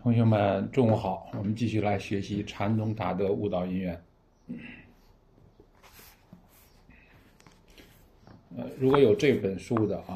同学们，中午好！我们继续来学习禅宗达德悟道因缘。如果有这本书的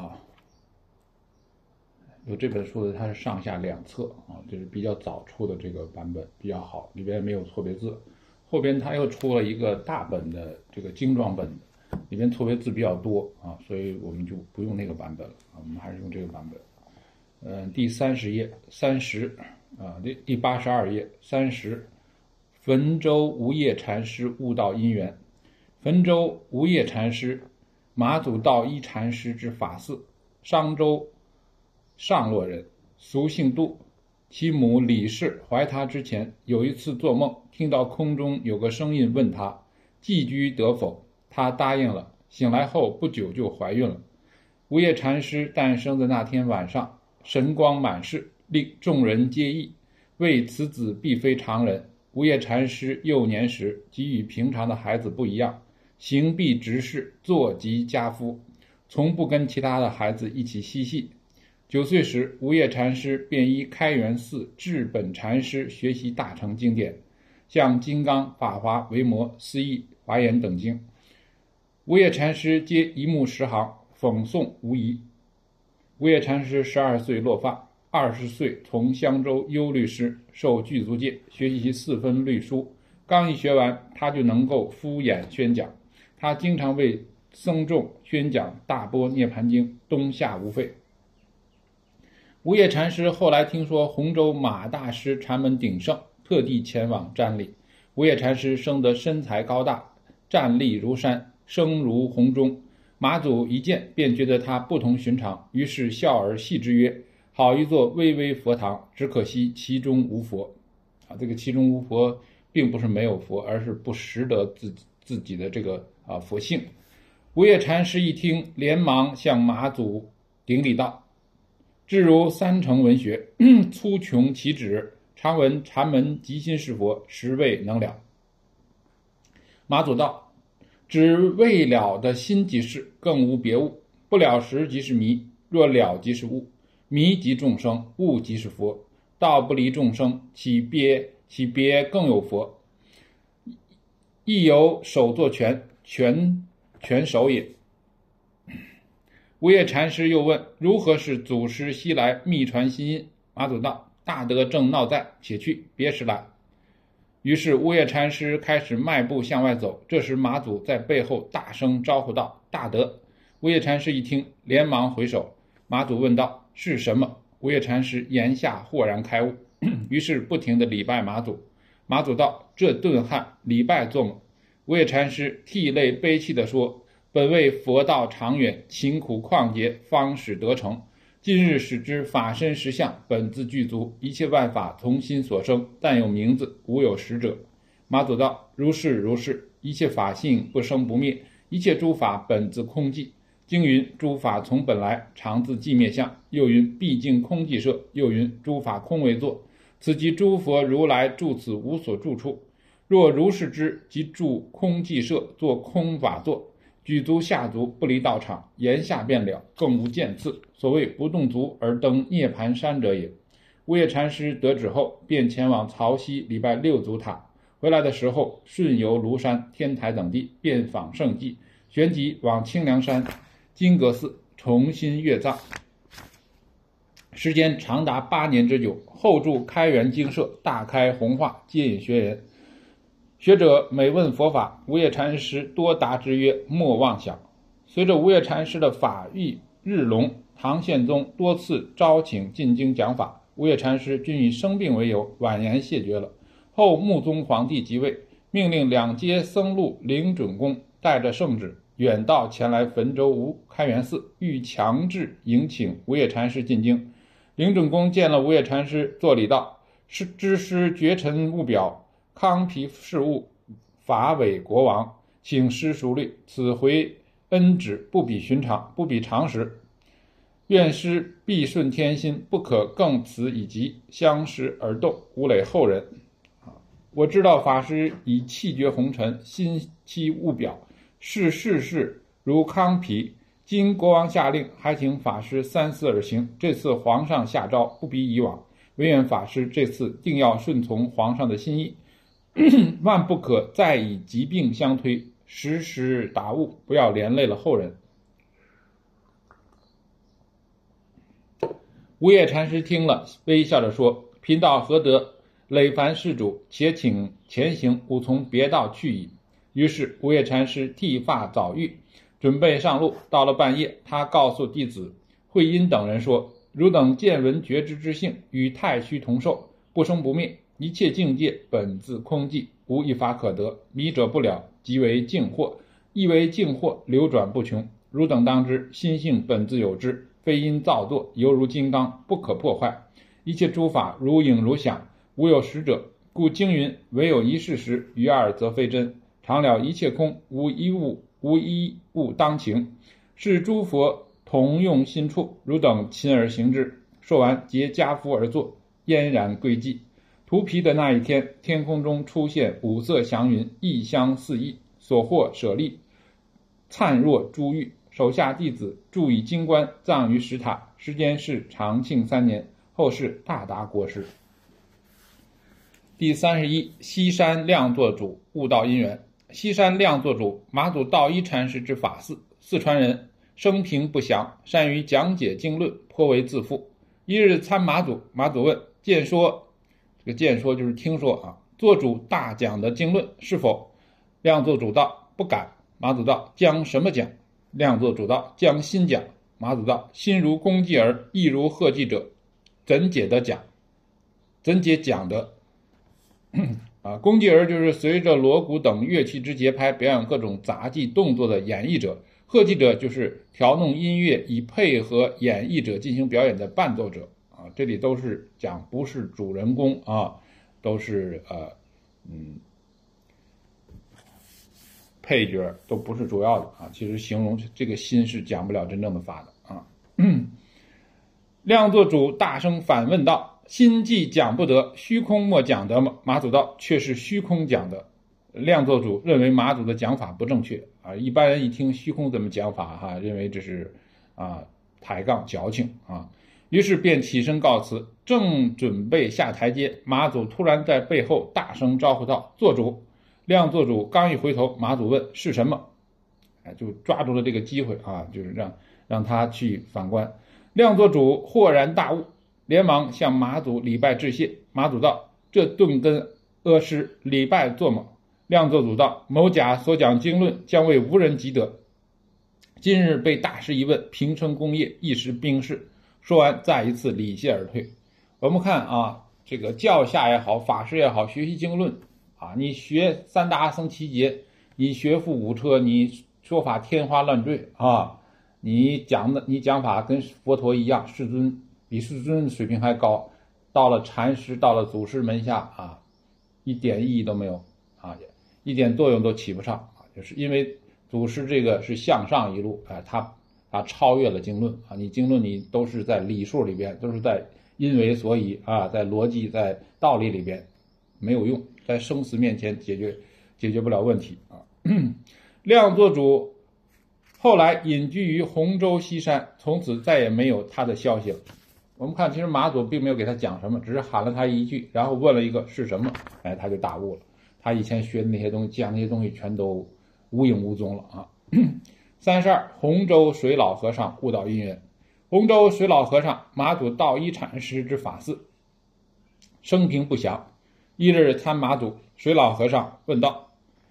它是上下两册就是比较早出的这个版本比较好，里边没有错别字。后边它又出了一个大本的这个精装本，里边错别字比较多所以我们就不用那个版本了我们还是用这个版本。第30页30第82页30，汾州无业禅师悟道因缘。汾州无业禅师，马祖道一禅师之法寺，商州上洛人，俗姓杜，其母李氏怀他之前，有一次做梦，听到空中有个声音问他寄居得否，他答应了。醒来后不久就怀孕了。无业禅师诞生的那天晚上，神光满室，令众人皆异，谓此子必非常人。无业禅师幼年时即与平常的孩子不一样，行必直视，坐即家夫，从不跟其他的孩子一起嬉戏。9岁时，无业禅师便依开元寺智本禅师学习大乘经典，像金刚、法华、维摩、思义、华严等经。无业禅师皆一目十行，讽诵无疑。无业禅师12岁落发，20岁从襄州优律师受具足戒，学习4分律书。刚一学完，他就能够敷衍宣讲。他经常为僧众宣讲《大般涅盘经》，冬夏无废。无业禅师后来听说洪州马大师禅门鼎盛，特地前往瞻礼。无业禅师生得身材高大，站立如山，声如洪钟。马祖一见便觉得他不同寻常，于是笑而戏之曰：好一座巍巍佛堂，只可惜其中无佛。这个其中无佛并不是没有佛，而是不识得自己的这个佛性。无业禅师一听，连忙向马祖顶礼道：至如三乘文学，粗穷其旨，常闻禅门即心是佛，实未能了。马祖道：只未了的心即是，更无别物。不了时即是迷，若了即是悟。迷即众生，悟即是佛。道不离众生，其别更有佛。亦有手作拳手也。无业禅师又问：如何是祖师西来密传心音？马祖道：大德正闹在，且去，别时来。于是无业禅师开始迈步向外走，这时马祖在背后大声招呼道：大德！无业禅师一听，连忙回首。马祖问道：是什么？无业禅师言下豁然开悟，于是不停地礼拜马祖。马祖道：这顿汉礼拜做么？无业禅师涕泪悲泣地说：本为佛道长远，勤苦旷劫，方使得成。今日使之法身实相，本自具足，一切万法从心所生，但有名字，无有实者。马祖道：如是如是，一切法性不生不灭，一切诸法本自空寂。经云：诸法从本来，常自寂灭相。又云：毕竟空寂摄。又云：诸法空为作。此即诸佛如来住此无所住处。若如是之，即住空寂摄，作空法座。举足下足，不离道场，言下便了，更无见次。所谓不动足而登涅盘山者也。无业禅师得旨后，便前往曹溪礼拜六祖塔。回来的时候，顺游庐山、天台等地，遍访圣迹，旋即往清凉山金阁寺重新阅藏，时间长达8年之久。后住开元精舍，大开弘化，接引学人。学者每问佛法，无业禅师多答之曰：莫妄想。随着无业禅师的法益日隆，唐宪宗多次招请进京讲法，无业禅师均以生病为由婉言谢绝了。后穆宗皇帝即位，命令2阶僧侣灵准公带着圣旨远道前来汾州无开元寺，欲强制迎请无业禅师进京。灵准公见了无业禅师，作礼道：知师绝尘勿表，康皮事务，法委国王，请师熟虑，此回恩旨不比寻常，不比常识。愿师必顺天心，不可更此以及，相识而动，无累后人。我知道法师以气绝红尘，心期勿表，是世事如康皮。今国王下令，还请法师三思而行。这次皇上下诏，不比以往， 唯愿法师这次定要顺从皇上的心意，万不可再以疾病相推，时时达悟，不要连累了后人。无业禅师听了，微笑着说：“贫道何得累烦施主，且请前行，吾从别道去矣。”于是无业禅师剃发早浴，准备上路。到了半夜，他告诉弟子慧因等人说：“汝等见闻觉知之性，与太虚同寿，不生不灭。一切境界本自空寂，无一法可得。迷者不了，即为境惑；亦为境惑，流转不穷。汝等当知，心性本自有之，非因造作，犹如金刚，不可破坏。一切诸法如影如响，无有实者。故经云：唯有一事实，于二则非真。常了一切空，无一物当情。是诸佛同用心处，汝等勤而行之。”说完，皆跏趺而坐，嫣然归寂。荼毗的那一天，天空中出现五色祥云，异香四溢，所获舍利灿若珠玉。手下弟子铸以金冠，葬于石塔。时间是长庆3年，后世大达国师。第31，西山亮作主悟道因缘。西山亮作主，马祖道一禅师之法嗣，四川人，生平不详，善于讲解经论，颇为自负。一日参马祖，马祖问：“见说，这个见说就是听说啊，做主大讲的经论是否？”亮作主道：“不敢。”马祖道：“将什么讲？”亮作主道：“将心讲。”马祖道：“心如公鸡儿，意如鹤记者，怎解得讲？怎解讲得？”公鸡儿就是随着锣鼓等乐器之节拍表演各种杂技动作的演绎者，鹤记者就是调弄音乐以配合演绎者进行表演的伴奏者啊。这里都是讲不是主人公啊，都是配角，都不是主要的啊。其实形容这个心是讲不了真正的法的啊。亮作主大声反问道：“心既讲不得，虚空莫讲得吗？”马祖道：“却是虚空讲得。”亮作主认为马祖的讲法不正确啊。一般人一听虚空怎么讲法认为这是抬杠矫情啊。于是便起身告辞，正准备下台阶，马祖突然在背后大声招呼道：“做主！”亮作主刚一回头，马祖问：“是什么？”就抓住了这个机会啊，就是让他去反观。亮作主豁然大悟，连忙向马祖礼拜致谢。马祖道：“这顿根阿师礼拜做么？”亮作主道：“某甲所讲经论，将为无人及得。今日被大师一问，平生功业，一时冰释。”说完，再一次礼谢而退。我们看啊，这个教下也好，法师也好，学习经论啊，你学三大阿僧祇劫，你学富五车，你说法天花乱坠啊，你讲法跟佛陀一样，比世尊水平还高，到了禅师，到了祖师门下一点意义都没有一点作用都起不上就是因为祖师这个是向上一路他超越了经论你经论你都是在理数里边，都是在因为所以在逻辑在道理里边没有用，在生死面前解决不了问题亮作主后来隐居于洪州西山，从此再也没有他的消息了。我们看，其实马祖并没有给他讲什么，只是喊了他一句，然后问了一个是什么，他就大悟了。他以前学的那些东西，讲那些东西全都无影无踪了32，洪州水老和尚悟道因缘。洪州水老和尚，马祖道一禅师之法嗣，生平不详。一日参马祖，水老和尚问道：“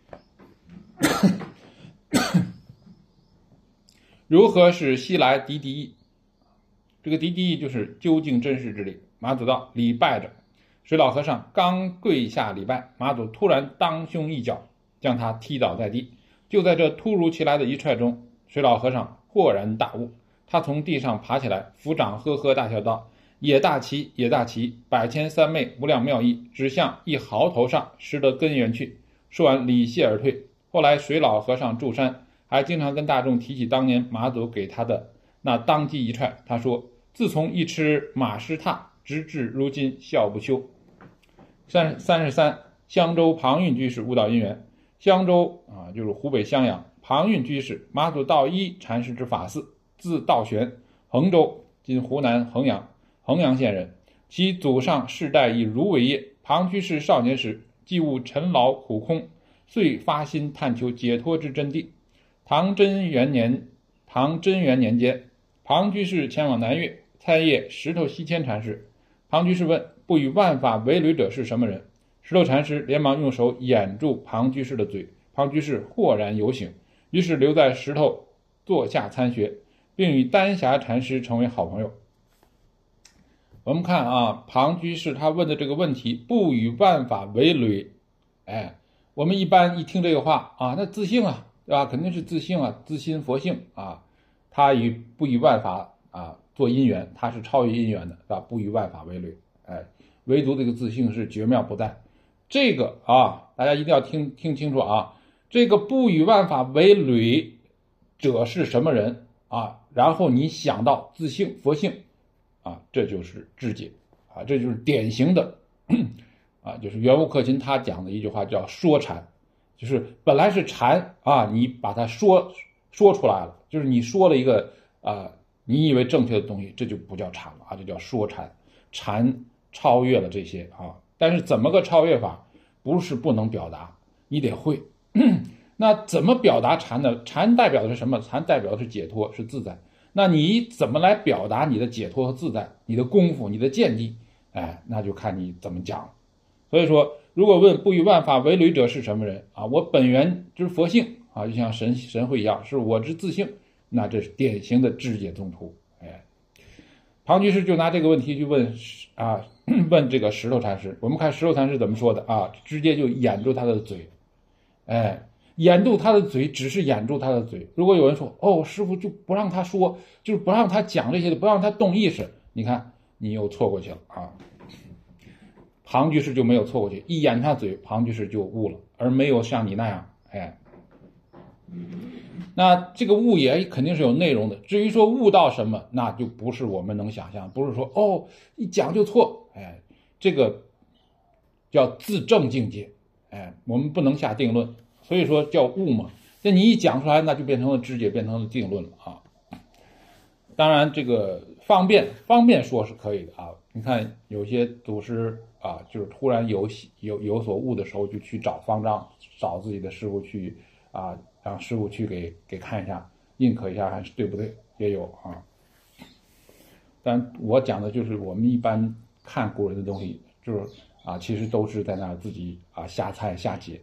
如何是西来敌敌意？”这个敌敌意就是究竟真实之理。马祖道：“礼拜着。”水老和尚刚跪下礼拜，马祖突然当胸一脚，将他踢倒在地。就在这突如其来的一踹中，水老和尚豁然大悟。他从地上爬起来，抚掌呵呵大笑道：“也大奇，也大奇，百千三昧，无量妙义，指向一毫头上，识得根源去。”说完礼谢而退。后来水老和尚住山，还经常跟大众提起当年马祖给他的那当机一踹。他说：“自从一吃马师榻，直至如今笑不休。”33，襄州庞蕴居士悟道因缘。襄州就是湖北襄阳，庞蕴居士，马祖道一禅师之法嗣，字道玄，衡州（今湖南衡阳县人）。 其祖上世代以儒为业。庞居士少年时，既悟尘劳苦空，遂发心探求解脱之真谛。唐真元年间，庞居士前往南岳参谒石头西迁禅师。庞居士问：不与万法为侣者是什么人？石头禅师连忙用手掩住庞居士的嘴，庞居士豁然有醒，于是留在石头座下参学，并与丹霞禅师成为好朋友。我们看啊，庞居士他问的这个问题，不与万法为侣，我们一般一听这个话啊，那自性啊，对吧？肯定是自性啊，自心佛性啊，他不与万法啊做因缘，他是超越因缘的，是吧？不与万法为侣，唯独这个自性是绝妙不殆。这个啊，大家一定要听清楚啊，这个不与万法为侣者是什么人啊？然后你想到自性佛性啊，这就是智解啊，这就是典型的啊，就是圆悟克勤他讲的一句话叫说禅，就是本来是禅啊，你把它说出来了，就是你说了一个你以为正确的东西，这就不叫禅了啊，这叫说禅。禅超越了这些啊，但是怎么个超越法？不是不能表达，你得会。那怎么表达禅呢？禅代表的是什么？禅代表的是解脱，是自在。那你怎么来表达你的解脱和自在？你的功夫，你的见地，那就看你怎么讲。所以说，如果问不与万法为侣者是什么人啊？我本源之佛性啊，就像神会一样，是我之自性，那这是典型的智解宗徒。庞居士就拿这个问题去问问这个石头禅师。我们看石头禅师怎么说的啊？直接就掩住他的嘴，掩住他的嘴，只是掩住他的嘴。如果有人说哦，师父就不让他说，就是不让他讲这些的，不让他动意识，你看你又错过去了啊。庞居士就没有错过去，一掩他嘴，庞居士就悟了，而没有像你那样，那这个悟也肯定是有内容的。至于说悟到什么，那就不是我们能想象，不是说哦一讲就错，这个叫自证境界，我们不能下定论，所以说叫悟嘛。那你一讲出来，那就变成了知解，变成了定论了啊。当然，这个方便说是可以的啊。你看有些祖师啊，就是突然有所悟的时候，就去找方丈，找自己的师傅去啊。让师傅去给看一下，认可一下还是对不对，也有啊。但我讲的就是我们一般看古人的东西，就是其实都是在那自己瞎猜瞎解。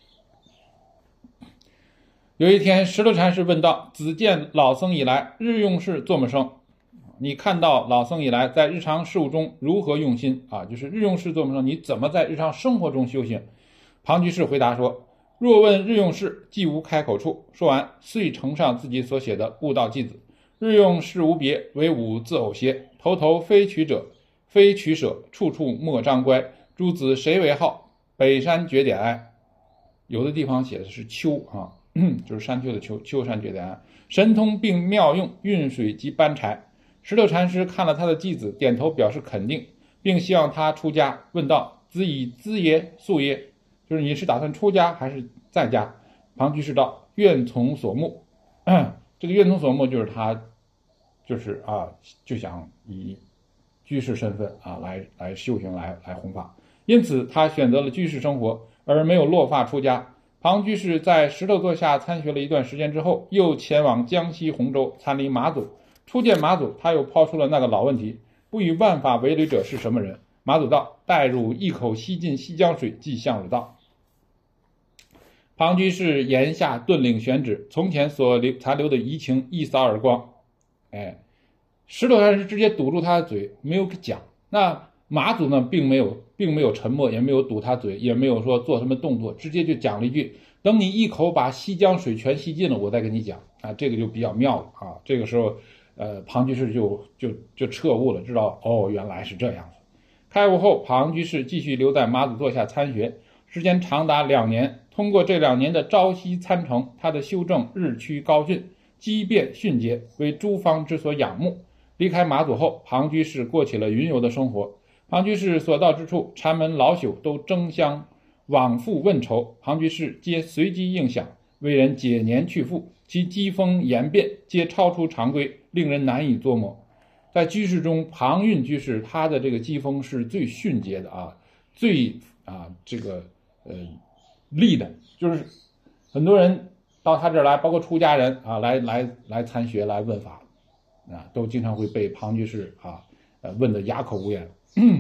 有一天，石头禅师问道：“子见老僧以来，日用事作么生？”你看到老僧以来在日常事务中如何用心啊？就是日用事作么生，你怎么在日常生活中修行？庞居士回答说：“若问日用事，既无开口处。”说完，遂呈上自己所写的悟道偈子：“日用事无别，唯吾自偶歇。头头非取者，非取舍，处处莫张乖。诸子谁为号？北山绝点哀。”有的地方写的是秋啊，就是山丘的丘，秋山绝点哀。神通并妙用，运水及搬柴。石头禅师看了他的偈子，点头表示肯定，并希望他出家，问道：“子以资耶？素耶？”就是你是打算出家还是在家？庞居士道：“愿从所慕。”这个愿从所慕就是他，就是就想以居士身份来修行，来弘法，因此他选择了居士生活，而没有落发出家。庞居士在石头座下参学了一段时间之后，又前往江西洪州参礼马祖。初见马祖，他又抛出了那个老问题：不与万法为侣者是什么人？马祖道：“待汝一口吸尽西江水，即向汝道。”庞居士言下顿领选址，从前所残留的疑情一扫而光。石头禅师直接堵住他的嘴，没有讲。那马祖呢，并没有沉默，也没有堵他嘴，也没有说做什么动作，直接就讲了一句：“等你一口把西江水全吸尽了，我再跟你讲。”这个就比较妙了啊。这个时候，庞居士就彻悟了，知道原来是这样子。开悟后，庞居士继续留在马祖座下参学，时间长达2年。通过这2年的朝夕参诚，他的修正日趋高峻，机变迅捷，为诸方之所仰慕。离开马祖后，庞居士过起了云游的生活。庞居士所到之处，禅门老朽都争相往复问酬，庞居士皆随机应响，为人解年去复，其机锋言辩皆超出常规，令人难以捉摸。 在居士中，庞蕴居士他的这个机锋是最迅捷的啊，最利的，就是很多人到他这儿来，包括出家人啊，来参学来问法啊，都经常会被庞居士问得哑口无言。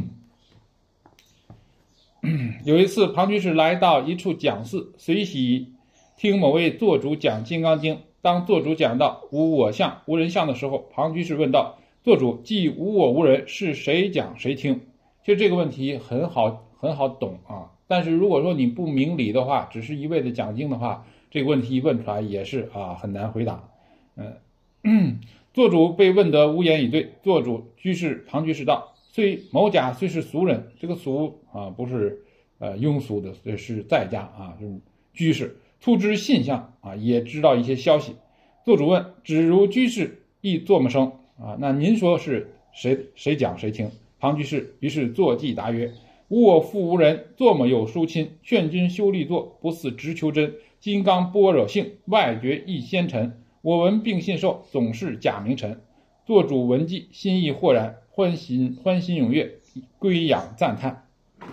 有一次，庞居士来到一处讲寺，随喜听某位座主讲《金刚经》。当座主讲到无我相、无人相的时候，庞居士问道：“座主，既无我无人，是谁讲谁听？”其实这个问题很好懂啊。但是如果说你不明理的话，只是一味的讲经的话，这个问题一问出来也是很难回答。座主被问得无言以对。座主庞居士道：“某甲虽是俗人，这个俗不是庸俗的，是在家就是居士。粗知信象也知道一些消息。”座主问：“只如居士亦作么声那您说是谁讲谁听？”庞居士于是作记答曰：“无我复无人，作么有殊亲？劝君修立作，不似直求真。金刚般若性，外觉亦仙尘。我闻并信受，总是假名尘。”座主闻记，心意豁然，欢欣踊跃，归仰赞叹。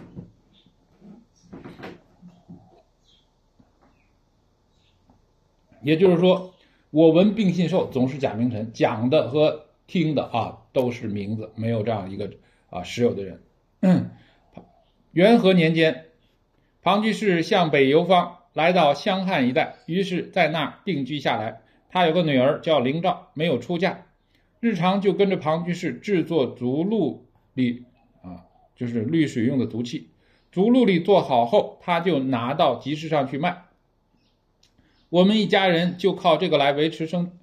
也就是说，我闻并信受总是假名尘，讲的和听的都是名字，没有这样一个实有的人。元和年间，庞居士向北游方，来到湘汉一带，于是在那儿定居下来。他有个女儿叫灵照，没有出嫁，日常就跟着庞居士制作足鹿里就是滤水用的足器。足鹿里做好后，他就拿到集市上去卖。他们一家人就靠这个来维持生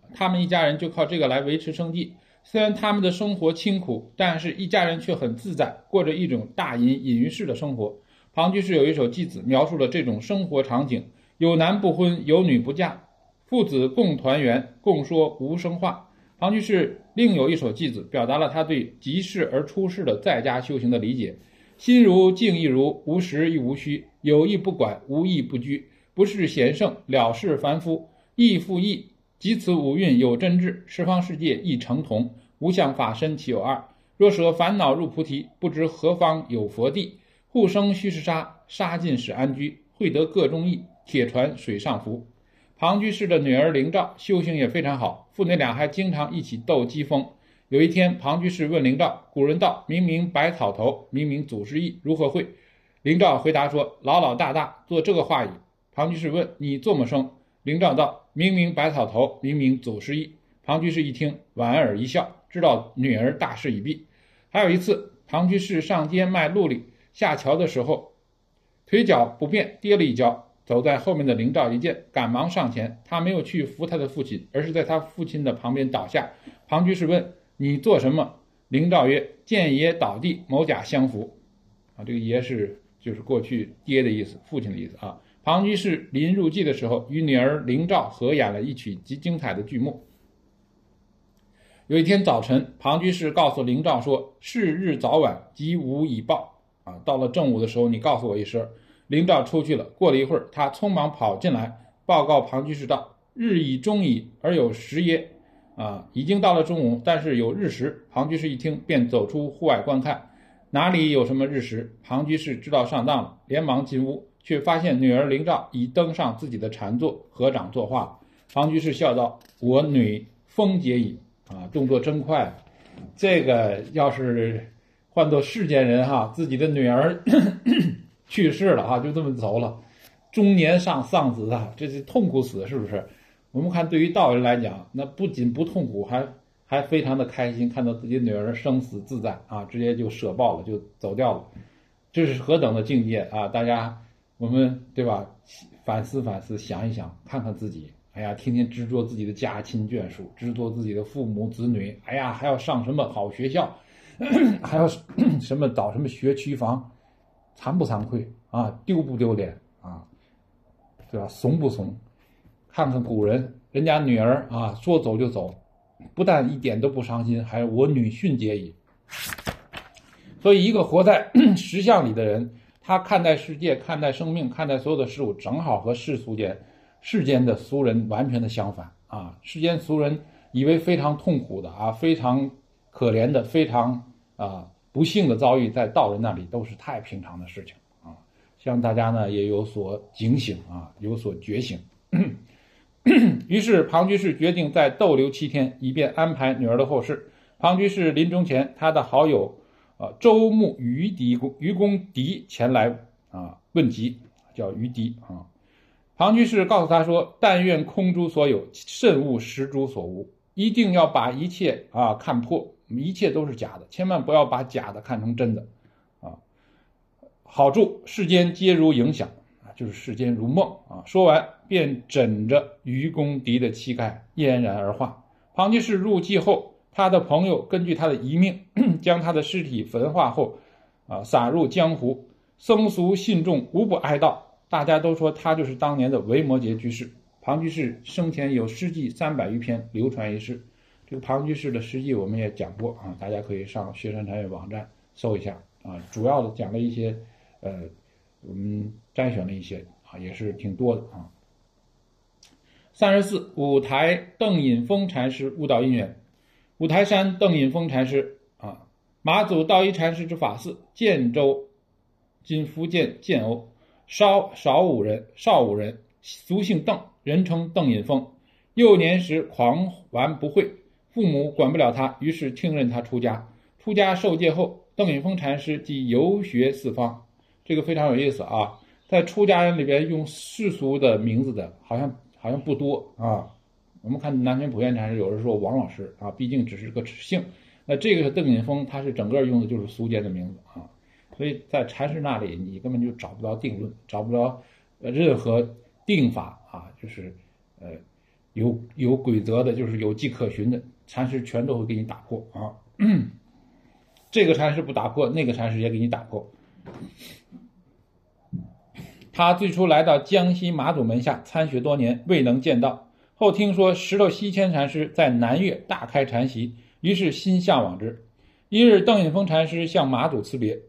计。虽然他们的生活清苦，但是一家人却很自在，过着一种大隐于市的生活。庞居士有一首偈子描述了这种生活场景：有男不婚，有女不嫁，父子共团圆，共说无生话。庞居士另有一首偈子，表达了他对即世而出世的在家修行的理解：心如静亦如，无实亦无虚，有意不管，无意不拘，不是贤圣，了事凡夫，亦复亦，即此五蕴有真智，十方世界亦成同，无相法身其有二。若舍烦恼入菩提，不知何方有佛地。护生须是沙，沙尽使安居，会得各中意，铁船水上浮。庞居士的女儿灵照修行也非常好，父女俩还经常一起斗鸡风。有一天，庞居士问灵照：“古人道，明明百草头，明明祖师意，如何会？”灵照回答说：“老大做这个话语。”庞居士问：“你做么生？”灵照道：“明明百草头，明明祖师意。”庞居士一听，莞尔一笑，知道女儿大事已毕。还有一次，庞居士上街卖鹿里，下桥的时候腿脚不便，跌了一跤。走在后面的灵照一见，赶忙上前，他没有去扶他的父亲，而是在他父亲的旁边倒下。庞居士问：“你做什么？”灵照曰：“见爷倒地，某甲相扶。”这个爷就是过去爹的意思，父亲的意思庞居士临入寂的时候，与女儿灵照合演了一曲极精彩的剧目。有一天早晨，庞居士告诉灵照说：“是日早晚，即无以报到了正午的时候，你告诉我一声。”灵照出去了。过了一会儿，他匆忙跑进来，报告庞居士道：“日已中矣，而有时耶？”已经到了中午，但是有日食。庞居士一听，便走出户外观看，哪里有什么日食？庞居士知道上当了，连忙进屋，却发现女儿灵照已登上自己的禅座，合掌作画。庞居士笑道：“我女风节矣。”动作真快。这个要是换作世间人自己的女儿去世了就这么走了，中年丧子这是痛苦死，是不是？我们看对于道人来讲，那不仅不痛苦，还非常的开心，看到自己女儿生死自在直接就舍报了，就走掉了。这是何等的境界大家我们对吧，反思想一想，看看自己，天天执着自己的家亲眷属，执着自己的父母子女，还要上什么好学校还要什么找什么学区房，惭不惭愧丢不丢脸对吧？怂不怂？看看古人，人家女儿说走就走，不但一点都不伤心，还我女迅捷矣。所以一个活在实相里的人，他看待世界，看待生命，看待所有的事物，正好和世间的俗人完全的相反世间俗人以为非常痛苦的非常可怜的、非常不幸的遭遇，在道人那里都是太平常的事情啊。希望大家呢也有所警醒啊，有所觉醒。于是庞居士决定再逗留7天，以便安排女儿的后事。庞居士临终前，他的好友周穆愚公狄前来问疾，叫愚狄啊。庞居士告诉他说：“但愿空诸所有，慎勿实诸所无。一定要把一切看破，一切都是假的，千万不要把假的看成真的啊。好处世间皆如影响就是世间如梦啊。”说完便枕着愚公狄的膝盖嫣然而化。庞居士入寂后，他的朋友根据他的遗命，将他的尸体焚化后撒入江湖，僧俗信众无不哀悼。大家都说他就是当年的维摩诘居士。庞居士生前有诗记300余篇流传一世。这个庞居士的诗记我们也讲过啊，大家可以上雪山禅院网站搜一下啊。主要的讲了一些我们摘选了一些也是挺多的啊。34五台邓隐峰禅师悟道因缘。五台山邓隐峰禅师马祖道一禅师之法寺，建州今福建建瓯，少武人，俗姓邓，人称邓隐峰。幼年时狂玩不会，父母管不了他，于是听任他出家。出家受戒后，邓隐峰禅师即游学四方。这个非常有意思啊，在出家人里边用世俗的名字的好像不多啊。我们看南拳普贤禅师有人说王老师毕竟只是个姓，那这个邓隐峰他是整个用的就是俗间的名字啊。所以在禅师那里你根本就找不到定论，找不着任何定法就是有规则的，就是有迹可循的，禅师全都会给你打破啊。这个禅师不打破，那个禅师也给你打破。他最初来到江西马祖门下参学多年，未能见到，后听说石头西迁禅师在南岳大开禅席，于是心向往之。一日，邓隐峰禅师向马祖辞别，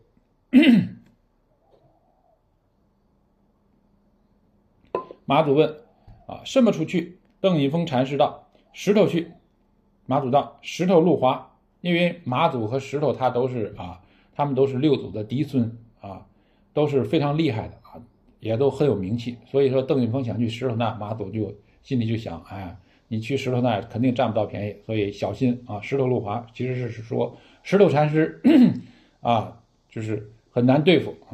马祖问什么处去？邓隐峰禅师道：石头去。马祖道：石头路滑。因为马祖和石头他们都是六祖的嫡孙都是非常厉害的也都很有名气。所以说邓隐峰想去石头那，马祖就心里就想，你去石头那肯定占不到便宜，所以小心石头路滑。其实是说石头禅师就是很难对付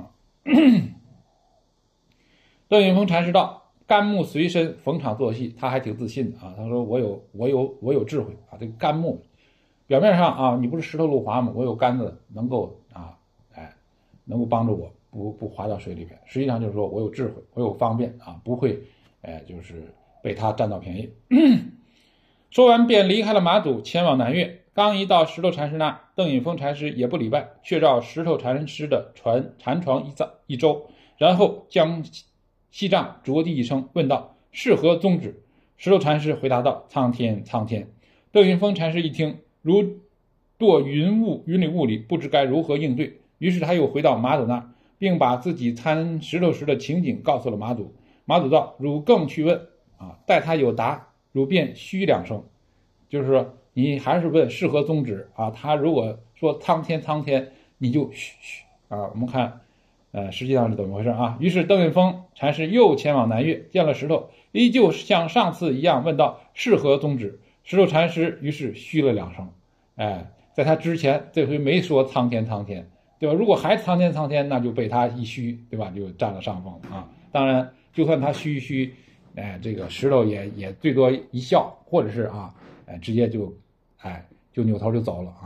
邓隐峰禅师道：甘木随身，逢场作戏。他还挺自信的他说我有智慧这个甘木表面上你不是石头路滑吗？我有杆子能够能够帮助我不滑到水里边。实际上就是说我有智慧，我有方便不会就是被他占到便宜。说完便离开了马祖，前往南岳。刚一到石头禅师那，邓隐峰禅师也不礼拜，却照石头禅师的禅床一周，然后将锡杖着地一声，问道：是何宗旨？石头禅师回答道：苍天苍天。邓隐峰禅师一听，如堕云里雾里，不知该如何应对。于是他又回到马祖那，并把自己参石头时的情景告诉了马祖。马祖道：汝更去问待他有答，汝便嘘2声，就是说你还是问是何宗旨他如果说苍天苍天，你就嘘嘘我们看实际上是怎么回事于是邓隐峰禅师又前往南岳，见了石头，依旧像上次一样问道：是何宗旨？石头禅师于是嘘了2声。在他之前这回没说苍天苍天，对吧？如果还苍天苍天，那就被他一嘘，对吧？就占了上风当然就算他嘘一嘘这个石头也最多一笑，或者是直接就扭头就走了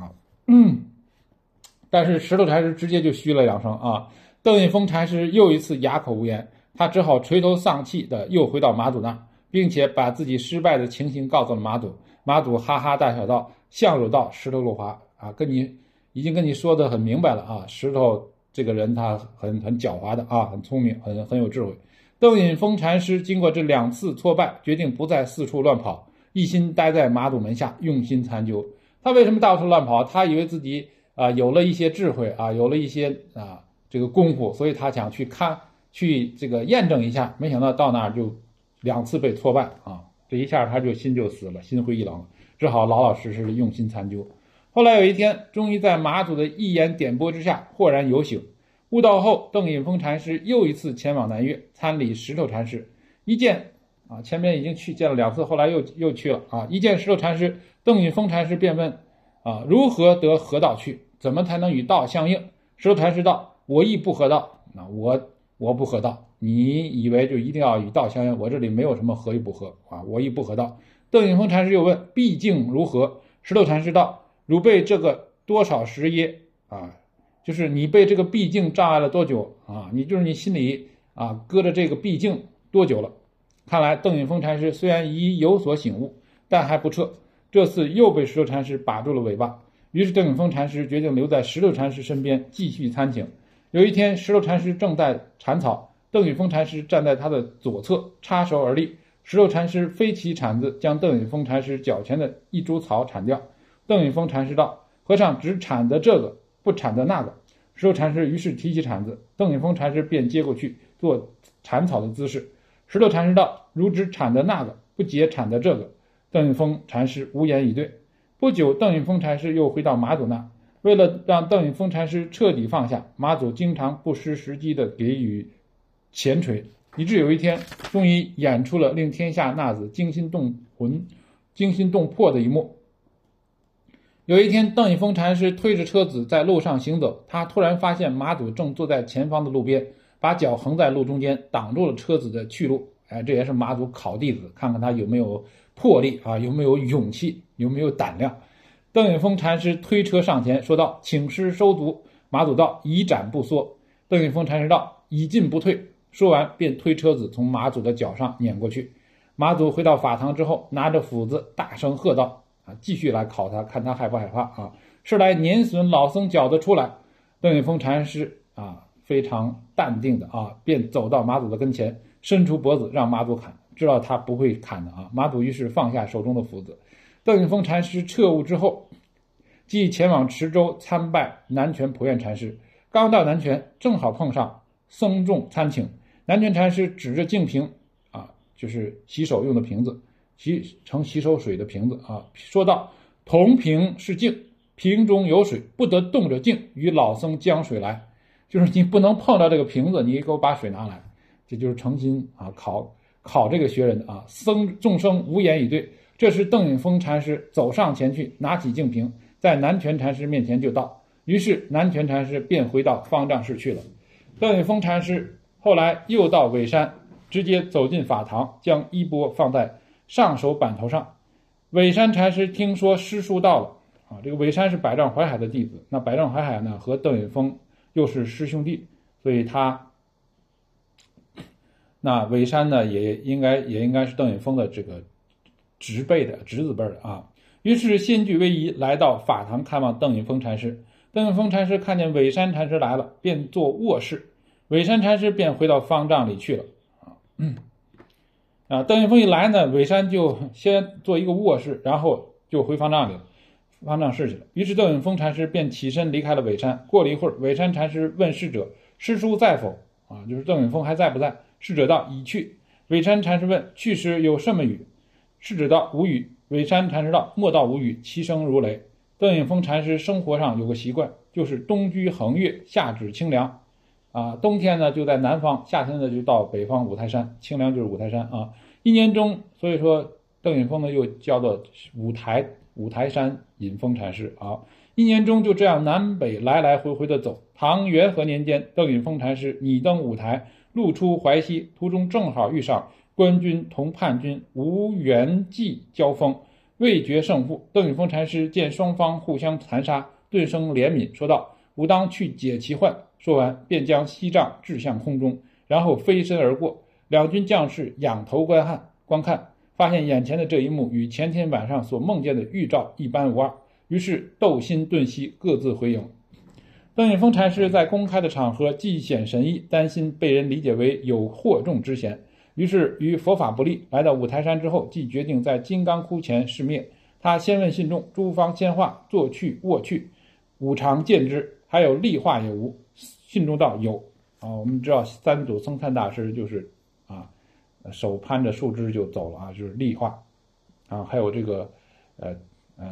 但是石头禅师直接就嘘了2声邓隐峰禅师又一次哑口无言，他只好垂头丧气的又回到马祖那，并且把自己失败的情形告诉了马祖。马祖哈哈大笑道：相汝道石头路滑已经跟你说的很明白了石头这个人他很狡猾的很聪明，很有智慧。邓隐峰禅师经过这2次挫败，决定不再四处乱跑，一心待在马祖门下用心参究。他为什么到处乱跑？他以为自己有了一些智慧有了一些这个功夫，所以他想去这个验证一下，没想到到那儿就2次被挫败这一下他就心就死了，心灰意冷，只好老老实实的用心参究。 后来有一天，终于在马祖的一言点拨之下，豁然有醒。悟道后，邓隐峰禅师又一次前往南岳参礼石头禅师，一见前面已经去见了2次，后来又去了一见石头禅师，邓隐峰禅师便问如何得合道去？怎么才能与道相应？石头禅师道：我亦不合道，我不合道，你以为就一定要与道相应？我这里没有什么合与不合我亦不合道。邓隐峰禅师又问：毕竟如何？石头禅师道：汝被这个多少时耶？就是你被这个毕竟障碍了多久你心里搁着这个毕竟多久了？看来邓隐峰禅师虽然已有所醒悟，但还不撤。这次又被石头禅师把住了尾巴，于是邓隐峰禅师决定留在石头禅师身边继续参请。有一天，石头禅师正在铲草，邓隐峰禅师站在他的左侧，插手而立。石头禅师飞起铲子，将邓隐峰禅师脚前的一株草铲掉。邓隐峰禅师道：和尚只铲得这个，不铲得那个。石头禅师于是提起铲子，邓隐峰禅师便接过去做铲草的姿势。石头禅师道：如只铲得那个，不解铲得这个。邓隐峰禅师无言以对。不久，邓隐峰禅师又回到马祖那，为了让邓隐峰禅师彻底放下，马祖经常不失时机地给予前锤，以致有一天终于演出了令天下纳子惊心动魂、惊心动魄的一幕。有一天，邓隐峰禅师推着车子在路上行走，他突然发现马祖正坐在前方的路边，把脚横在路中间，挡住了车子的去路。这也是马祖考弟子，看看他有没有魄力有没有勇气，有没有胆量。邓隐峰禅师推车上前说道：请师收足。马祖道：以斩不缩。邓隐峰禅师道：以进不退。说完便推车子从马祖的脚上碾过去。马祖回到法堂之后，拿着斧子大声喝道：继续来考他，看他害不害怕是来碾损老僧脚的出来。邓隐峰禅师非常淡定的便走到马祖的跟前，伸出脖子让马祖砍，知道他不会砍的马祖于是放下手中的斧子。邓隐峰禅师彻悟之后，即前往池州参拜南泉普愿禅师。刚到南泉，正好碰上僧众参请。南泉禅师指着净瓶就是洗手用的瓶子，盛洗手水的瓶子说道：铜瓶是净，瓶中有水，不得动着净，与老僧将水来。就是你不能碰到这个瓶子，你给我把水拿来。这就是诚心考这个学人的众生无言以对。这时邓隐峰禅师走上前去，拿起净瓶，在南泉禅师面前就倒。于是南泉禅师便回到方丈室去了。邓隐峰禅师后来又到尾山，直接走进法堂，将衣钵放在上首板头上。尾山禅师听说师叔到了这个尾山是百丈怀海的弟子，那百丈怀海呢和邓隐峰又是师兄弟，所以那尾山呢也应该是邓隐峰的这个侄子辈的于是先具威仪来到法堂看望邓隐峰禅师。邓隐峰禅师看见尾山禅师来了，便做卧事，尾山禅师便回到方丈里去了邓隐峰一来呢，尾山就先做一个卧事，然后就回方丈室去了。于是邓隐峰禅师便起身离开了尾山。过了一会儿，尾山禅师问侍者：师叔在否？就是邓隐峰还在不在？侍者道：已去。尾山禅师问：去时有什么语？侍者道：无语。尾山禅师道：莫道无语，其声如雷。邓隐峰禅师生活上有个习惯，就是冬居衡岳，夏止清凉冬天呢就在南方，夏天呢就到北方五台山，清凉就是五台山一年中，所以说邓隐峰呢又叫做五台山隐峰禅师一年中就这样南北来来回回的走。唐元和年间，邓隐峰禅师拟登五台，路出淮西，途中正好遇上官军同叛军吴元济交锋，未决胜负。邓隐峰禅师见双方互相残杀，顿生怜悯，说道：吾当去解其患。说完便将锡杖掷向空中，然后飞身而过。两军将士仰头观看，发现眼前的这一幕与前天晚上所梦见的预兆一般无二，于是斗心顿息，各自回营。邓隐峰禅师在公开的场合既显神意，担心被人理解为有惑众之嫌，于是于佛法不利，来到五台山之后，即决定在金刚窟前示灭。他先问信众：诸方仙化，坐去卧去，吾常见之，还有立化也无？信众道：有我们知道三祖僧璨大师就是手攀着树枝就走了就是立化还有这个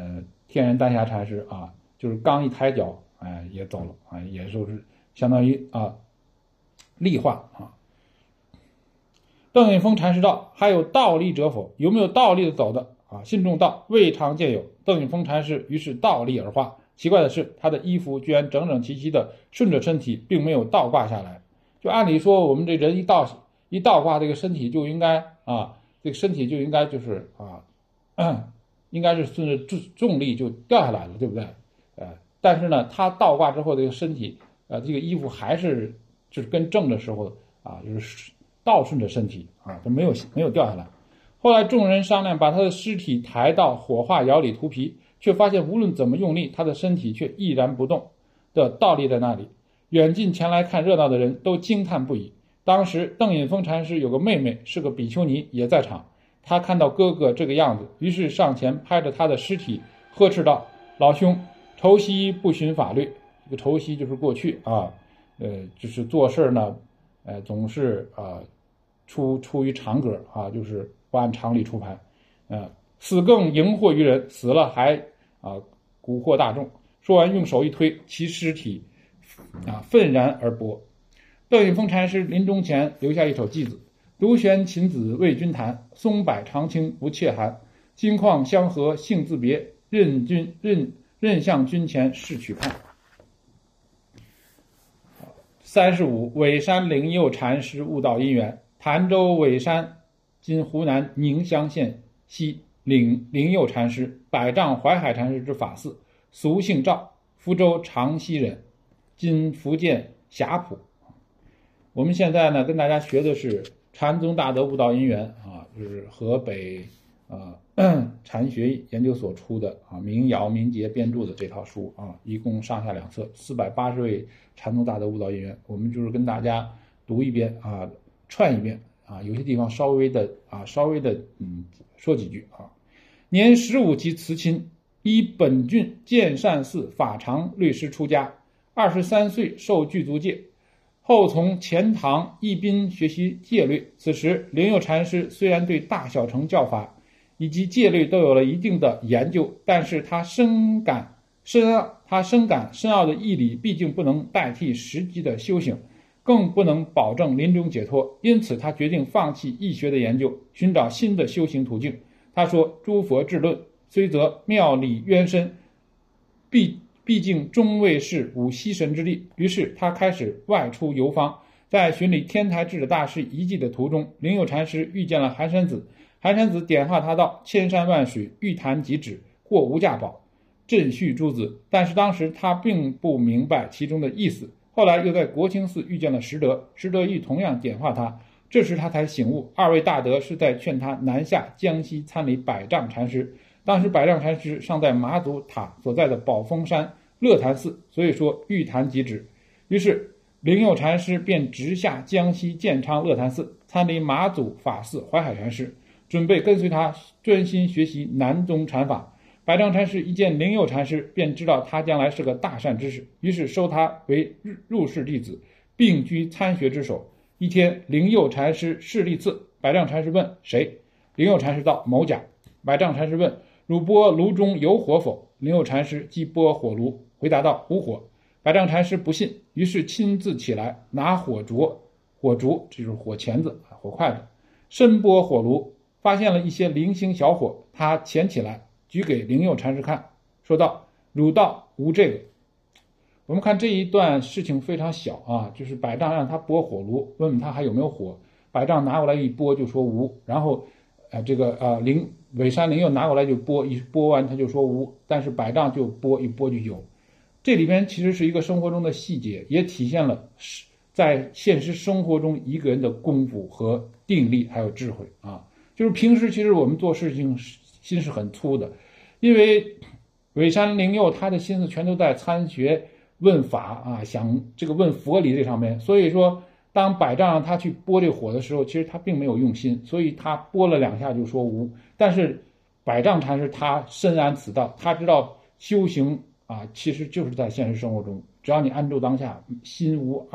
天人丹霞禅师啊，就是刚一抬脚，哎，也走了啊，也就是相当于啊立化啊。邓允峰禅师道：“还有倒立者否？有没有倒立的走的啊？”信众道：“未尝见有。”邓允峰禅师于是倒立而化。奇怪的是，他的衣服居然整整齐齐的顺着身体，并没有倒挂下来。就按理说，我们这人一倒挂，这个身体就应该啊，这个身体就应该就是啊，应该是顺着重力就掉下来了，对不对？但是呢，他倒挂之后，这个身体这个衣服还是就是跟正的时候啊，就是倒顺着身体啊，就没有掉下来。后来众人商量，把他的尸体抬到火化窑里涂皮，却发现无论怎么用力，他的身体却毅然不动的倒立在那里。远近前来看热闹的人都惊叹不已。当时邓允峰禅师有个妹妹是个比丘尼，也在场。他看到哥哥这个样子，于是上前拍着他的尸体，呵斥道：“老兄，仇西不循法律。”这个仇西就是过去啊，就是做事呢，总是出于常格啊，就是不按常理出牌，死更迎祸于人，死了还蛊惑大众。说完，用手一推，其尸体愤然而剥。邓允峰禅师临终前留下一首偈子：“独悬琴子为君弹，松柏长青不怯寒。金矿相和性自别，任向君前试取看。”35尾山灵佑禅师悟道因缘。潭州尾山，今湖南宁乡县西灵佑禅师，百丈怀海禅师之法嗣，俗姓赵，福州长溪人，今福建霞浦。我们现在呢，跟大家学的是禅宗大德悟道因缘啊，就是河北禅学研究所出的明尧明杰编著的这套书啊，一共上下两册，480位禅宗大德悟道因缘。我们就是跟大家读一遍啊，串一遍啊，有些地方稍微的说几句啊。年15即辞亲，依本郡建善寺法常律师出家，23岁受具足戒，后从钱塘义宾学习戒律。此时灵佑禅师虽然对大小乘教法以及戒律都有了一定的研究，但是他深感深奥的义理毕竟不能代替实际的修行，更不能保证临终解脱，因此他决定放弃义学的研究，寻找新的修行途径。他说：“诸佛智论，虽则妙理渊深，毕竟终未是无息神之力。”于是他开始外出游方，在巡礼天台智者大师遗迹的途中，灵佑禅师遇见了寒山子。寒山子点化他道：“千山万水，欲弹即止，或无价宝，振续诸子。”但是当时他并不明白其中的意思。后来又在国清寺遇见了石德，石德亦同样点化他。这时他才醒悟，二位大德是在劝他南下江西参礼百丈禅师。当时百丈禅师尚在马祖塔所在的宝峰山乐坛寺，所以说欲弹即止。于是灵佑禅师便直下江西建昌乐坛寺，参礼马祖法寺怀海禅师，准备跟随他专心学习南宗禅法。百丈禅师一见灵佑禅师，便知道他将来是个大善之士，于是收他为入室弟子，并居参学之首。一天，灵佑禅师侍立次，百丈禅师问：“谁？”灵佑禅师道：“某甲。”百丈禅师问：“汝钵炉中有火否？”灵佑禅师即拨火炉，回答道：“无火。”百丈禅师不信，于是亲自起来，拿火烛，这就是火钳子、火筷子，深拨火炉，发现了一些零星小火，他捡起来，举给灵佑禅师看，说道：“汝道无这个。”我们看这一段事情非常小啊，就是百丈让他拨火炉，问问他还有没有火，百丈拿过来一拨就说无，然后尾山灵佑拿过来就拨，一拨完他就说无，但是百丈就拨一拨就有。这里边其实是一个生活中的细节，也体现了在现实生活中一个人的功夫和定力还有智慧啊。就是平时其实我们做事情心是很粗的，因为尾山灵佑他的心思全都在参学问法啊，想这个问佛理这上面，所以说当百丈让他去拨这火的时候，其实他并没有用心，所以他拨了2下就说无。但是百丈禅师他深谙此道，他知道修行啊，其实就是在现实生活中，只要你安住当下，心无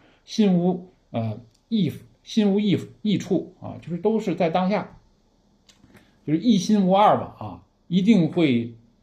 益处啊，就是都是在当下，就是一心无二吧啊，一定会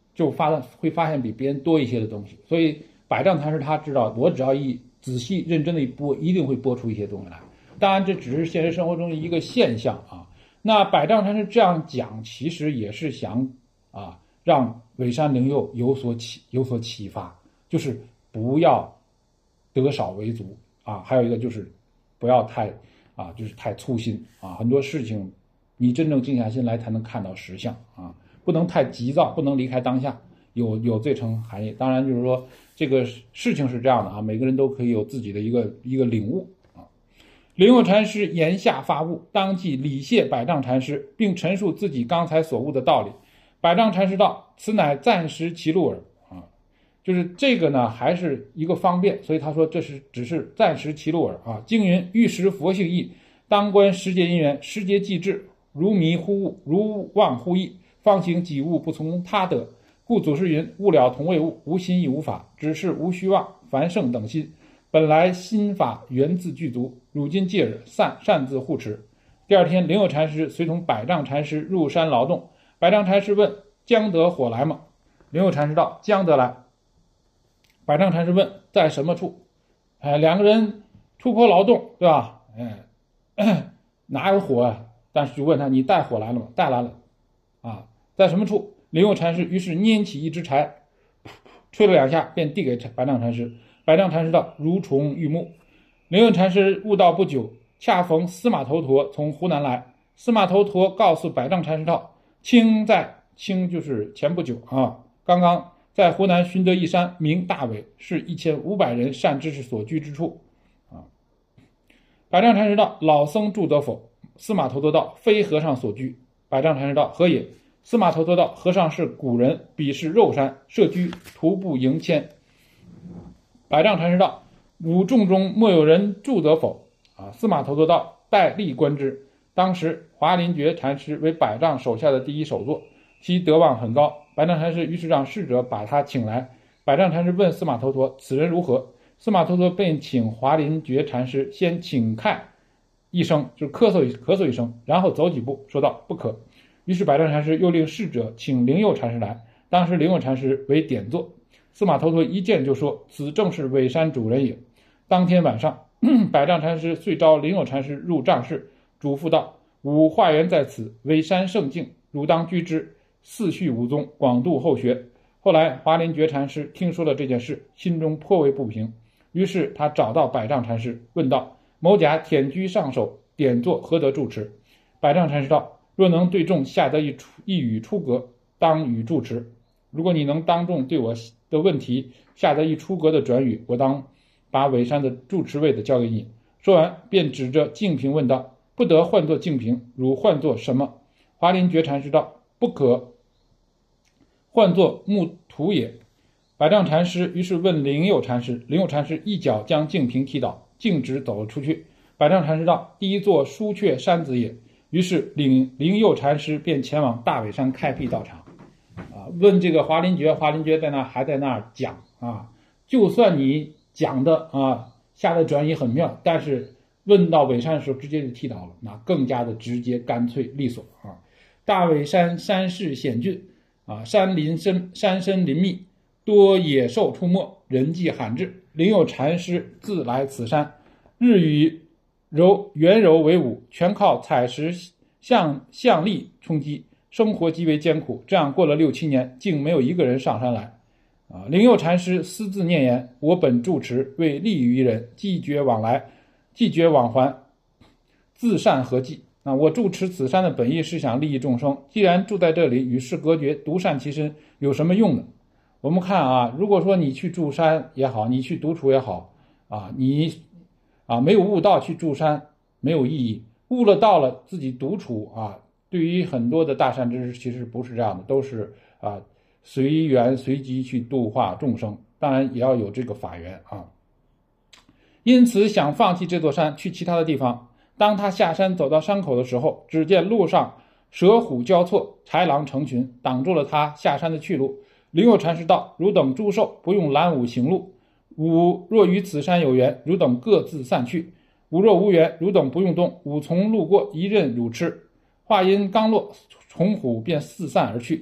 就会发现比别人多一些的东西。所以百丈禅师他知道，我只要仔细认真的一播，一定会播出一些东西来。当然，这只是现实生活中的一个现象啊。那百丈禅师这样讲，其实也是想让尾山灵佑有所启发，就是不要得少为足啊。还有一个就是不要太粗心啊。很多事情你真正静下心来才能看到实相啊，不能太急躁，不能离开当下，有这层含义。当然就是说这个事情是这样的啊，每个人都可以有自己的一个领悟啊。灵佑禅师言下发悟，当即礼谢百丈禅师，并陈述自己刚才所悟的道理。百丈禅师道：“此乃暂时其路耳。”就是这个呢，还是一个方便，所以他说这只是暂时其路耳啊。经云：“欲识佛性意，当观世界因缘，世界既至，如迷忽悟，如妄忽意，方行己物不从他得。故祖师云：悟了同为物，无心亦无法，只是无虚妄，凡圣等心。本来心法源自具足，如今戒日擅自护持。”第二天，灵佑禅师随同百丈禅师入山劳动。百丈禅师问：“将得火来吗？”灵佑禅师道：“将得来。”百丈禅师问：“在什么处？”两个人出坡劳动，对吧？哪有火啊？但是就问他：“你带火来了吗？”带来了。在什么处？灵佑禅师于是拈起一支柴，吹了2下，便递给百丈禅师。百丈禅师道：“如虫遇木。”灵佑禅师悟道不久，恰逢司马头陀从湖南来。司马头陀告诉百丈禅师道：“卿就是前不久刚刚在湖南寻得一山，名大尾，是1500人善知识所居之处。”百丈禅师道：“老僧住得否？”司马头陀道：“非和尚所居。”百丈禅师道：“何也？”司马头陀道：“和尚是古人，彼是肉山，设居徒步迎迁。”百丈禅师道：“吾众中莫有人住得否？”司马头陀道：“待立观之。”当时华林觉禅师为百丈手下的第一首座，其德望很高。百丈禅师于是让侍者把他请来。百丈禅师问司马头陀：“此人如何？”司马头陀便请华林觉禅师先请看一声，就是咳嗽一声，然后走几步，说道：“不可。”于是百丈禅师又令侍者请灵佑禅师来。当时灵佑禅师为点座，司马头陀一见就说：“此正是尾山主人也。”当天晚上，百丈禅师遂召灵佑禅师入帐室，嘱咐道：“吾化缘在此，尾山圣境，汝当居之，四续武宗，广度后学。”后来华林觉禅师听说了这件事，心中颇为不平，于是他找到百丈禅师，问道：“某甲忝居上首，点座何得住持？”百丈禅师道：“若能对众下得一语出格，当与住持。如果你能当众对我的问题下得一出格的转语，我当把尾山的住持位的交给你。”说完便指着净瓶问道：“不得唤作净瓶，汝唤作什么？”华林觉禅师道：“不可唤作木土也。”百丈禅师于是问灵佑禅师，灵佑禅师一脚将净瓶踢倒，径直走了出去。百丈禅师道：“第一座朱雀山子也。”于是灵佑禅师便前往大尾山开辟道场。问这个华林觉还在那儿讲就算你讲的下的转移很妙，但是问到尾山的时候直接就踢倒了，那更加的直接干脆利索大尾山山势险峻山深林密，多野兽出没，人迹罕至。灵佑禅师自来此山，日与圆柔为伍，全靠采石向力冲击，生活极为艰苦。这样过了6、7年，竟没有一个人上山来。灵佑禅师私自念言：“我本住持，为利于一人，既绝往还，自善何计？”我住持此山的本意是想利益众生，既然住在这里与世隔绝，独善其身，有什么用呢？我们看如果说你去住山也好，你去独处也好你没有悟道去住山没有意义，悟了道了自己独处对于很多的大善知识其实不是这样的，都是随缘随机去度化众生，当然也要有这个法缘因此想放弃这座山，去其他的地方。当他下山走到山口的时候，只见路上蛇虎交错，豺狼成群，挡住了他下山的去路。灵佑禅师道：“汝等诸兽不用拦吾行路，吾若与此山有缘，汝等各自散去；吾若无缘，汝等不用动，吾从路过，一任汝吃。”话音刚落，虫虎便四散而去。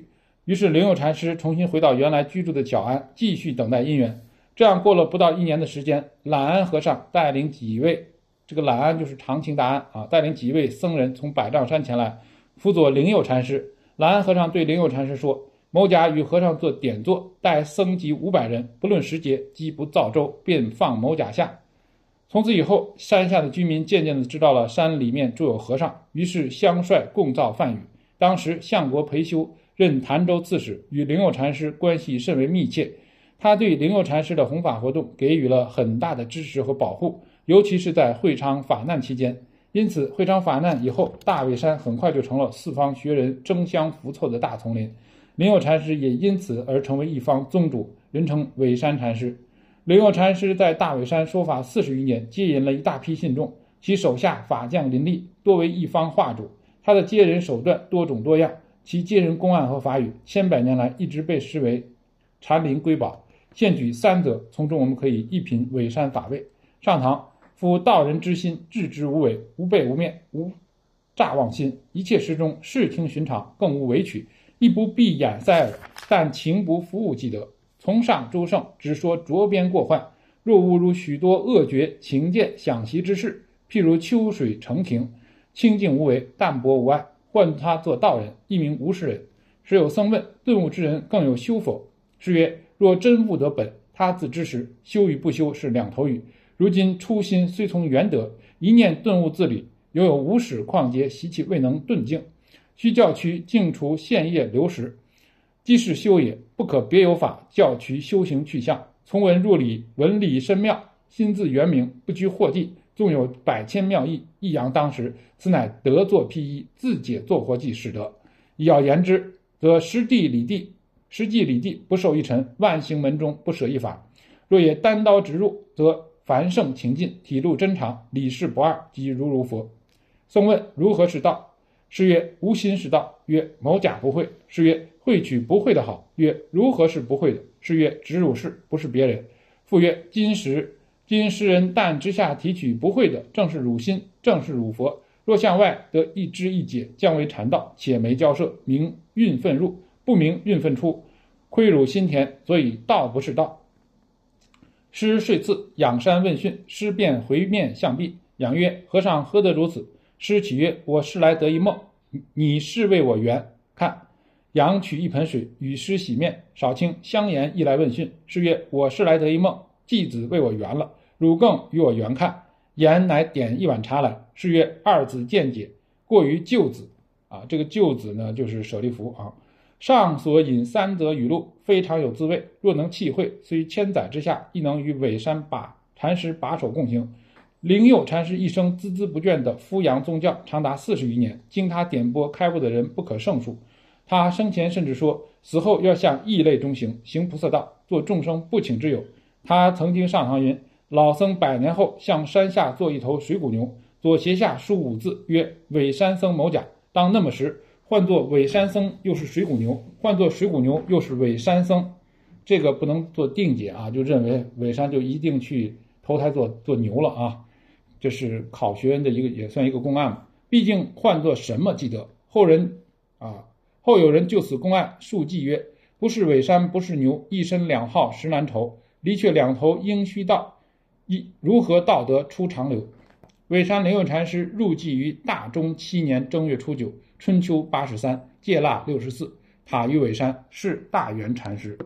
于是灵佑禅师重新回到原来居住的角庵，继续等待姻缘。这样过了不到1年的时间，懒庵和尚带领几位，这个懒庵就是长清大庵啊，带领几位僧人从百丈山前来，辅佐灵佑禅师。懒庵和尚对灵佑禅师说：“某甲与和尚做点坐，待僧集500人，不论时节，即不造舟，便放某甲下。”从此以后，山下的居民渐渐地知道了山里面住有和尚，于是相率共造梵语。当时相国裴修任潭州刺史，与灵佑禅师关系甚为密切。他对灵佑禅师的弘法活动给予了很大的支持和保护，尤其是在会昌法难期间。因此，会昌法难以后，大尾山很快就成了四方学人争相扶凑的大丛林。灵佑禅师也因此而成为一方宗主，人称尾山禅师。灵佑禅师在大尾山说法40余年，接引了一大批信众，其手下法将林立，多为一方画主。他的接人手段多种多样，其接人公案和法语千百年来一直被视为禅林瑰宝。现举3则，从中我们可以一品尾山法味。上堂，夫道人之心，置之无为，无背无面，无诈妄心，一切时中，视听寻常，更无委曲，亦不闭眼塞耳，但情不服务即得。从上诸圣，只说着边过患，若误入许多恶觉情见想习之事，譬如秋水澄庭，清净无为，淡泊无碍，唤他作道人，一名无事人。时有僧问：顿悟之人更有修否？是曰：若真悟得本，他自知时，修与不修是两头语。如今初心虽从原得，一念顿悟自理，犹有无始旷劫习气未能顿净，须教渠净除现业流时，即是修也，不可别有法教渠修行去向。从文入理，文理深妙，心自圆明，不拘惑迹，纵有百千妙义，抑扬当时，此乃得作披衣，自解作活计使得。要言之，则实际理地不受一尘，万行门中不舍一法。若也单刀直入，则凡圣情尽，体露真常，理事不二，即如佛。僧问：如何是道？是曰：无心是道。曰：某甲不会。是曰：会取不会的好。曰：如何是不会的？是曰：直入是，不是别人。复曰：今时人但之下提取不会的，正是汝心，正是汝佛。若向外得一知一解，将为禅道，且没交涉，明运分入，不明运分出，亏汝心田，所以道不是道。师遂次仰山问讯，师便回面向壁，仰曰：和尚何得如此？师启曰：我是来得一梦，你是为我缘。看。仰取一盆水，与师洗面。少卿相言亦来问讯。师曰：我是来得一梦，继子为我缘了，汝更与我缘看。言乃点一碗茶来。师曰：二子见解，过于旧子啊。这个旧子呢，就是舍利弗啊。上所引3则语录，非常有滋味。若能契会，虽千载之下，亦能与尾山禅师把手共行。灵佑禅师一生孜孜不倦地敷扬宗教，长达40余年，经他点拨开悟的人不可胜数。他生前甚至说，死后要向异类中行，行菩萨道，做众生不请之友。他曾经上堂云：老僧100年后向山下做一头水谷牛，左斜下书5字，曰：尾山僧某甲。当那么时，换作尾山僧又是水谷牛，换作水谷牛又是尾山僧。这个不能做定解啊，就认为尾山就一定去投胎做牛了啊。这是考学人的也算一个公案嘛。毕竟换作什么记得，后有人就此公案述记曰：不是尾山，不是牛，一身2号实难酬，离却2头应须到，如何道德出长流？尾山灵佑禅师入寂于大中7年正月初9，春秋83，戒腊64，塔于尾山，是大圆禅师。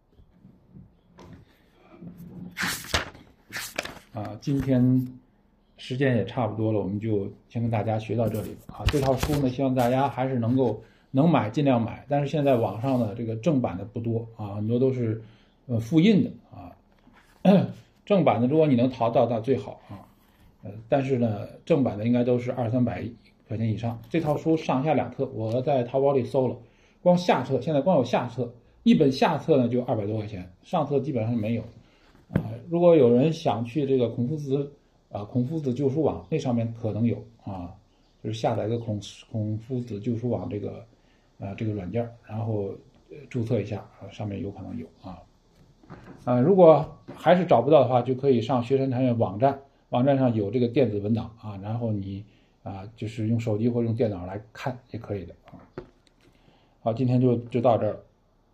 今天时间也差不多了，我们就先跟大家学到这里啊。这套书呢，希望大家还是能买尽量买，但是现在网上的这个正版的不多啊，很多都是复印的啊。正版的如果你能淘到那最好啊。但是呢，正版的应该都是200-300块钱以上。这套书上下2册，我在淘宝里搜了，光下册现在光有下册，一本下册呢就200多块钱，上册基本上没有。如果有人想去这个孔夫子旧书网，那上面可能有啊，就是下载个孔夫子旧书网这个软件，然后注册一下上面有可能有啊。如果还是找不到的话，就可以上学山禅院网站上有这个电子文档啊，然后你就是用手机或用电脑来看也可以的啊。好，今天就到这儿。